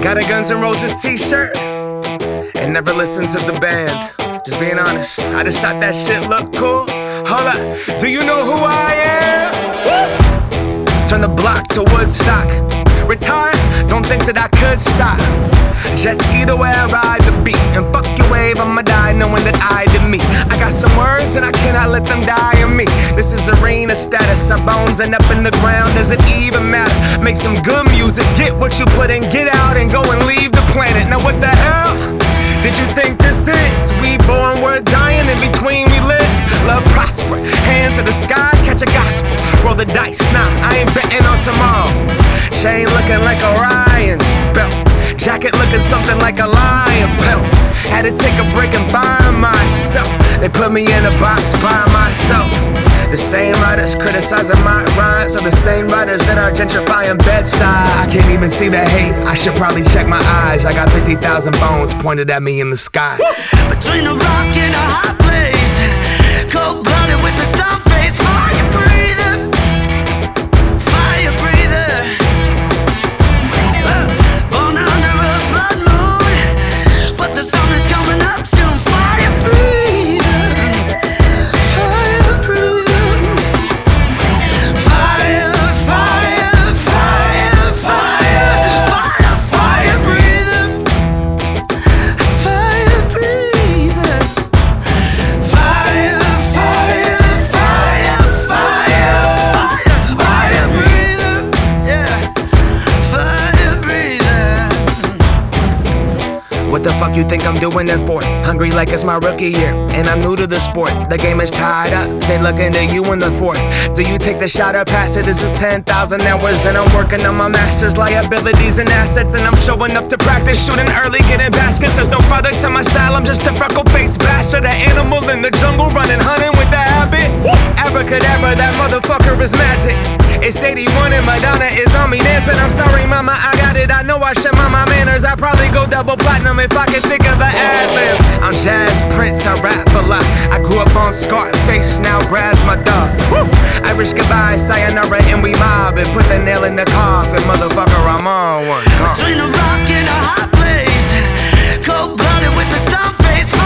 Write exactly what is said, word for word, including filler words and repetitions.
Got a Guns N' Roses t-shirt and never listened to the band. Just being honest, I just thought that shit looked cool. Hold up, do you know who I am? Woo! Turn the block to Woodstock. Retire, don't think that I could stop. Jet ski the way I ride the beat, and fuck your wave, I'ma die knowing that I did me. I got some words and I cannot let them die in me. This is arena status, our bones end up in the ground, does it even matter? Make some good music, get what you put in, get out and go and leave the planet. Now what the hell did you think this is? We born, we're dying, in between we live. Love prosper, hands to the sky, catch a gospel. Roll the dice, nah, I ain't betting on tomorrow. Chain looking like Orion's belt, jacket looking something like a lion belt. Had to take a break and find myself. They put me in a box by myself. The same writers criticizing my rhymes are the same writers that are gentrifying Bed-Stuy. I can't even see the hate, I should probably check my eyes. I got fifty thousand bones pointed at me in the sky. Between a rock and a hot place, cold-blooded with a stump face, fire breathing, fire breather. Uh, born under a blood moon, but the sun is coming up soon. Fire breathing, fire breathing, fire, fire, fire, fire, fire, fire breathing, fire breathing, fire, fire, fire, fire, fire, fire breathing, yeah, fire breathing. What the fuck you think I'm doing it for? Hungry like it's my rookie year, and I'm new to the sport. The game is tied up, they looking to you in the fourth. Do you take the shot or pass it? This is ten thousand hours and I'm working on my master's liabilities and assets. And I'm showing up to practice, shooting early, getting baskets. There's no father to my style, I'm just a freckle-faced bastard. An animal in the jungle, running, hunting with the habit. Abracadabra, that motherfucker is magic. It's eighty-one and Madonna is on me dancing. I'm sorry mama, I got it, I know I should mind my manners. I'd probably go double platinum if I could think of an ad-lib. I'm Jazz Prince, I rap a lot. I grew up on Scarface, now Brad's my dog. Woo! Irish goodbye, sayonara, and we mob. And put the nail in the coffin, motherfucker, I'm on one. Come. Between a rock and a hot place, cold-blooded with a stump face.